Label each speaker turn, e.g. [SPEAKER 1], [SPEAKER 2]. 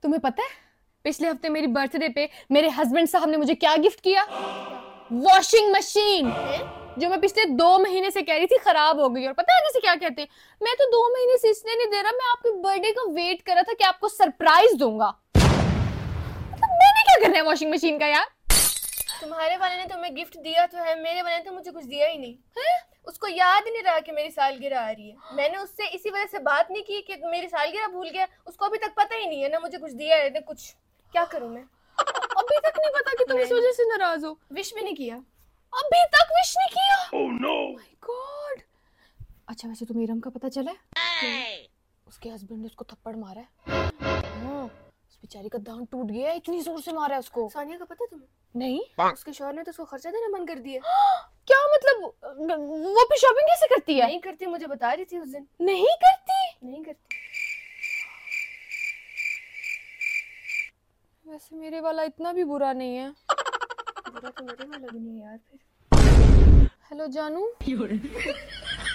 [SPEAKER 1] तुम्हें पता है पिछले हफ्ते मेरी बर्थडे पे मेरे हस्बैंड साहब ने मुझे क्या गिफ्ट किया? वॉशिंग मशीन, जो मैं पिछले 2 महीने से कह रही थी खराब हो गई। और पता है जैसे क्या कहते हैं, मैं तो 2 महीने से इसलिए नहीं दे रहा, मैं आपके बर्थडे का वेट कर रहा था कि आपको सरप्राइज दूंगा। मतलब मैंने क्या करना है वॉशिंग मशीन का यार?
[SPEAKER 2] तुम्हारे वाले ने तुम्हें गिफ्ट दिया तो है, मेरे वाले ने तो मुझे कुछ दिया ही नहीं है। उसको याद ही नहीं रहा कि मेरी सालगिरह आ रही है। मैंने उससे इसी वजह से बात नहीं की कि मेरी सालगिरह भूल गया। उसको अभी तक पता ही नहीं है ना मुझे कुछ दिया है ना कुछ। क्या करूं मैं?
[SPEAKER 1] अभी तक नहीं पता कि तुम इस वजह से नाराज हो?
[SPEAKER 2] विश भी नहीं किया।
[SPEAKER 1] अभी तक विश नहीं किया? Oh no my god. अच्छा वैसे तुम्हें इरम का पता चला है? उसके हस्बैंड ने उसको थप्पड़ मारा है। हाँ, उस बेचारी का दांत टूट गया है, इतनी जोर से मारा है उसको।
[SPEAKER 2] सानिया का पता तुम्हें?
[SPEAKER 1] नहीं।
[SPEAKER 2] उसके शौहर ने तो उसको खर्चा देना बंद कर दिया।
[SPEAKER 1] क्या मतलब? वो फिर शॉपिंग कैसे करती है?
[SPEAKER 2] नहीं करती, मुझे बता रही थी उस दिन।
[SPEAKER 1] नहीं करती?
[SPEAKER 2] नहीं करती।
[SPEAKER 1] वैसे मेरे वाला इतना भी बुरा नहीं है।
[SPEAKER 2] बुरा तो मेरे वाला भी नहीं है यार फिर।
[SPEAKER 1] हेलो जानू।